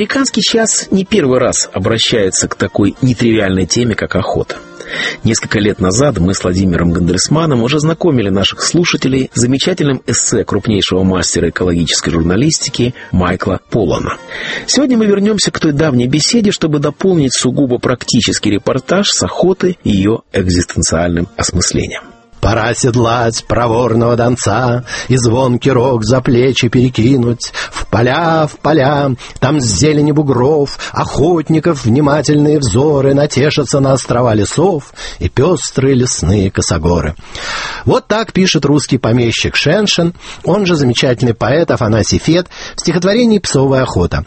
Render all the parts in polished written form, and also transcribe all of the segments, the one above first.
Американский час не первый раз обращается к такой нетривиальной теме, как охота. Несколько лет назад мы с Владимиром Гандерсманом уже знакомили наших слушателей с замечательным эссе крупнейшего мастера экологической журналистики Майкла Поллана. Сегодня мы вернемся к той давней беседе, чтобы дополнить сугубо практический репортаж с охоты и ее экзистенциальным осмыслением. Пора седлать проворного донца и звонкий рог за плечи перекинуть. В поля, там с зелени бугров охотников внимательные взоры натешатся на острова лесов и пестрые лесные косогоры. Вот так пишет русский помещик Шеншин, он же замечательный поэт Афанасий Фет в стихотворении «Псовая охота».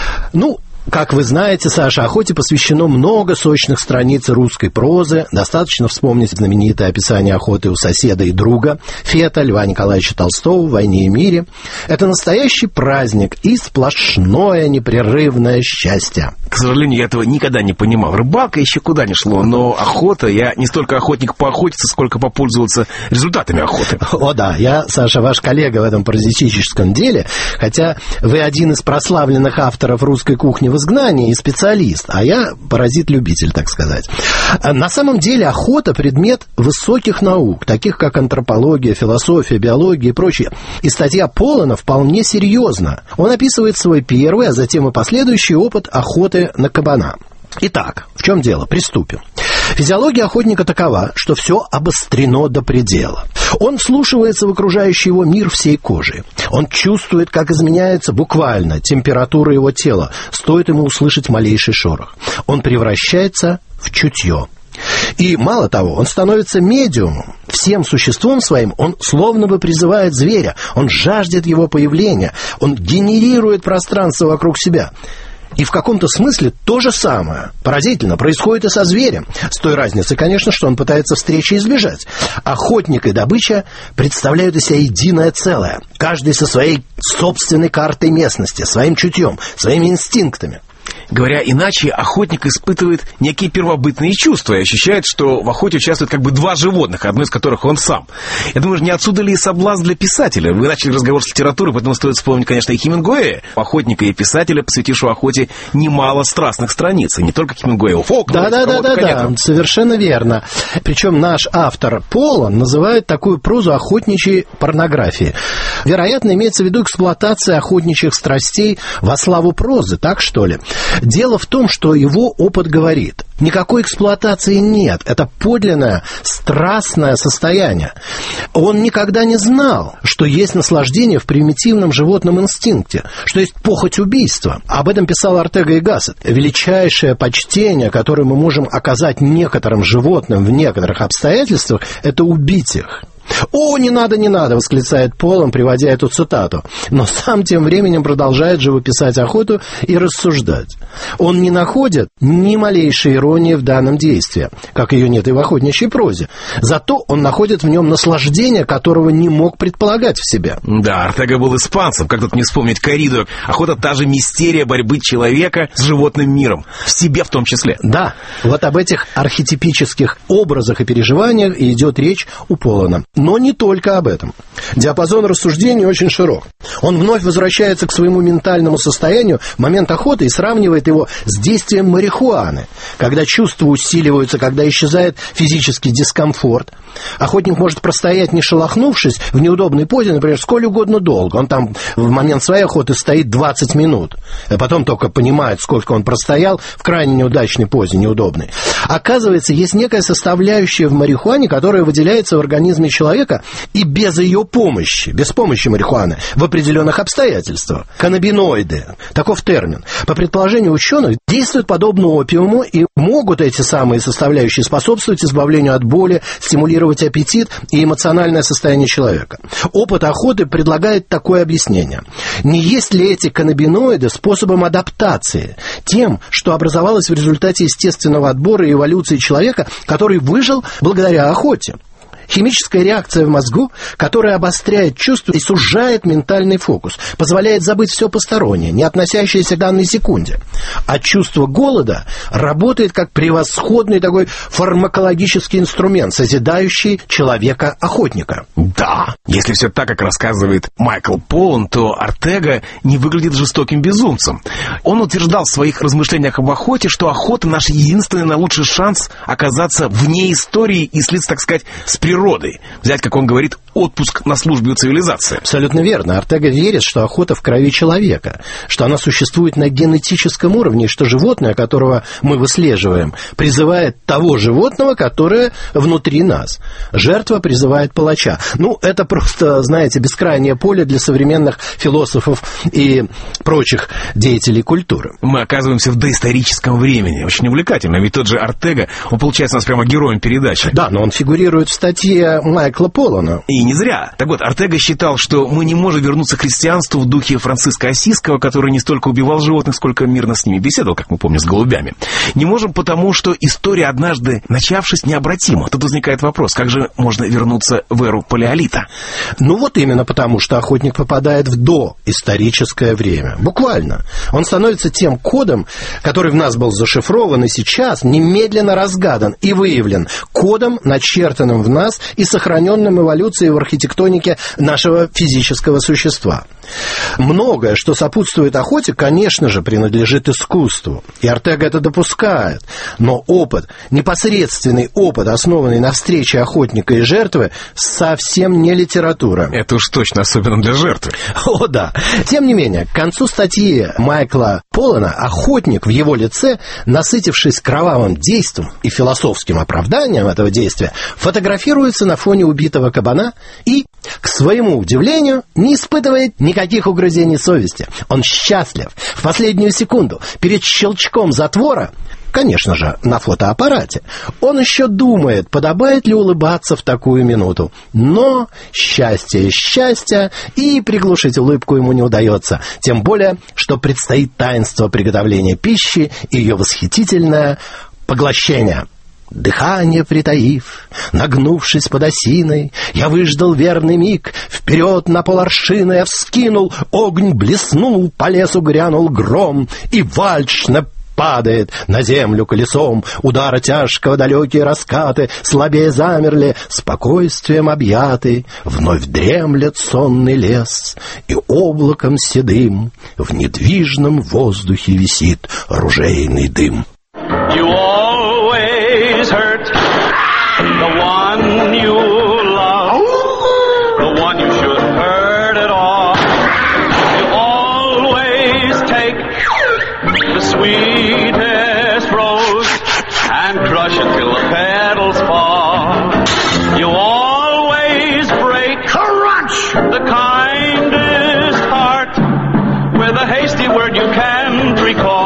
Как вы знаете, Саша, охоте посвящено много сочных страниц русской прозы. Достаточно вспомнить знаменитое описание охоты у соседа и друга Фета, Льва Николаевича Толстого в «Войне и мире». Это настоящий праздник и сплошное непрерывное счастье. К сожалению, я этого никогда не понимал. Рыбалка еще куда ни шло, но охота, я не столько охотник поохотиться, сколько попользоваться результатами охоты. О да, я, Саша, ваш коллега в этом паразитическом деле, хотя вы один из прославленных авторов русской кухни в изгнании и специалист, а я паразит-любитель, так сказать. На самом деле охота — предмет высоких наук, таких как антропология, философия, биология и прочее. И статья Поллана вполне серьезна. Он описывает свой первый, а затем и последующий опыт охоты на кабана. Итак, в чем дело? Приступим. Физиология охотника такова, что все обострено до предела. Он вслушивается в окружающий его мир всей кожей. Он чувствует, как изменяется буквально температура его тела, стоит ему услышать малейший шорох. Он превращается в чутье. И мало того, он становится медиумом. Всем существом своим он словно бы призывает зверя. Он жаждет его появления. Он генерирует пространство вокруг себя. И в каком-то смысле то же самое, поразительно, происходит и со зверем. С той разницей, конечно, что он пытается встречи избежать. Охотник и добыча представляют из себя единое целое. Каждый со своей собственной картой местности, своим чутьем, своими инстинктами. Говоря иначе, охотник испытывает некие первобытные чувства и ощущает, что в охоте участвуют как бы два животных, одно из которых он сам. Я думаю, не отсюда ли и соблазн для писателя? Вы начали разговор с литературы, поэтому стоит вспомнить, конечно, и Хемингуэя, охотника и писателя, посвятившего охоте немало страстных страниц. И не только Хемингуэя, Фолкнера. Да, совершенно верно. Причем наш автор Поллан называет такую прозу охотничьей порнографией. Вероятно, имеется в виду эксплуатация охотничьих страстей во славу прозы, так что ли? Дело в том, что его опыт говорит: никакой эксплуатации нет, это подлинное страстное состояние. Он никогда не знал, что есть наслаждение в примитивном животном инстинкте, что есть похоть убийства. Об этом писал Ортега и Гассет. Величайшее почтение, которое мы можем оказать некоторым животным в некоторых обстоятельствах, это убить их. «О, не надо!» — восклицает Поллан, приводя эту цитату. Но сам тем временем продолжает живописать охоту и рассуждать. Он не находит ни малейшей иронии в данном действии, как ее нет и в охотничьей прозе. Зато он находит в нем наслаждение, которого не мог предполагать в себе. Да, Ортега был испанцем, как тут не вспомнить корриду. Охота — та же мистерия борьбы человека с животным миром, в себе в том числе. Да, вот об этих архетипических образах и переживаниях и идет речь у Поллана. Но не только об этом. Диапазон рассуждений очень широк. Он вновь возвращается к своему ментальному состоянию в момент охоты и сравнивает его с действием марихуаны. Когда чувства усиливаются, когда исчезает физический дискомфорт, охотник может простоять, не шелохнувшись, в неудобной позе, например, сколь угодно долго. Он там в момент своей охоты стоит 20 минут, а потом только понимает, сколько он простоял в крайне неудачной позе, неудобной. Оказывается, есть некая составляющая в марихуане, которая выделяется в организме человека и без ее помощи, без помощи марихуаны, в определенных обстоятельствах. Каннабиноиды, таков термин. По предположению ученых, действуют подобно опиуму и могут эти самые составляющие способствовать избавлению от боли, стимулировать аппетит и эмоциональное состояние человека. Опыт охоты предлагает такое объяснение. Не есть ли эти каннабиноиды способом адаптации, тем, что образовалось в результате естественного отбора и эволюции человека, который выжил благодаря охоте? Химическая реакция в мозгу, которая обостряет чувства и сужает ментальный фокус, позволяет забыть все постороннее, не относящееся к данной секунде. А чувство голода работает как превосходный такой фармакологический инструмент, созидающий человека-охотника. Да, если все так, как рассказывает Майкл Поллан, то Ортега не выглядит жестоким безумцем. Он утверждал в своих размышлениях об охоте, что охота — наш единственный наилучший шанс оказаться вне истории и слиться, так сказать, с природой. Взять, как он говорит, отпуск на службе у цивилизации. Абсолютно верно. Ортега верит, что охота в крови человека, что она существует на генетическом уровне, и что животное, которого мы выслеживаем, призывает того животного, которое внутри нас. Жертва призывает палача. Ну, это просто, знаете, бескрайнее поле для современных философов и прочих деятелей культуры. Мы оказываемся в доисторическом времени. Очень увлекательно. Ведь тот же Ортега, он получается у нас прямо героем передачи. Да, но он фигурирует в статье Майкла Поллана. И не зря. Так вот, Ортега считал, что мы не можем вернуться к христианству в духе Франциска Ассизского, который не столько убивал животных, сколько мирно с ними беседовал, как мы помним, с голубями. Не можем потому, что история, однажды начавшись, необратима. Тут возникает вопрос, как же можно вернуться в эру палеолита? Ну вот именно потому, что охотник попадает в доисторическое время. Буквально. Он становится тем кодом, который в нас был зашифрован и сейчас немедленно разгадан и выявлен. Кодом, начертанным в нас и сохраненным эволюцией в архитектонике нашего физического существа. Многое, что сопутствует охоте, конечно же, принадлежит искусству. И Ортега это допускает. Но опыт, непосредственный опыт, основанный на встрече охотника и жертвы, совсем не литература. Это уж точно, особенно для жертвы. О, да. Тем не менее, к концу статьи Майкла Поллана охотник в его лице, насытившись кровавым действием и философским оправданием этого действия, фотографируется на фоне убитого кабана и, к своему удивлению, не испытывает никаких угрызений совести. Он счастлив. В последнюю секунду, перед щелчком затвора, конечно же, на фотоаппарате, он еще думает, подобает ли улыбаться в такую минуту. Но счастье, и приглушить улыбку ему не удается. Тем более, что предстоит таинство приготовления пищи и ее восхитительное поглощение. Дыхание притаив, нагнувшись под осиной, я выждал верный миг, вперед на поларшины я вскинул, огонь блеснул, по лесу грянул гром, и вальшно падает на землю колесом, удара тяжкого далекие раскаты слабее замерли, спокойствием объятый, вновь дремлет сонный лес, и облаком седым в недвижном воздухе висит ружейный дым. Hurt the one you love, the one you shouldn't hurt at all. You always take the sweetest rose and crush it till the petals fall. You always break the kindest heart with a hasty word you can't recall.